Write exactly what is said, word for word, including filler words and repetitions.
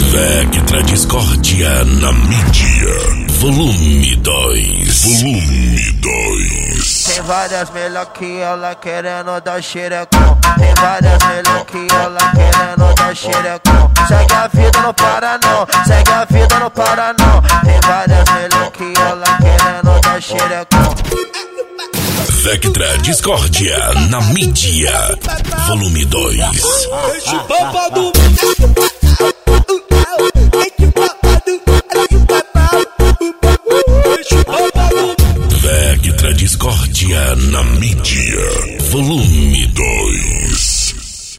Vectra Discórdia na mídia. Volume dois. Volume dois. Tem várias melhor que ela querendo dar xerecão. Tem várias melhor que ela querendo dar xerecão. Segue a vida, não para não. Segue a vida, não para não. Tem várias melhor que ela querendo dar xerecão. Vectra Discórdia na mídia. Volume dois. Esse papo do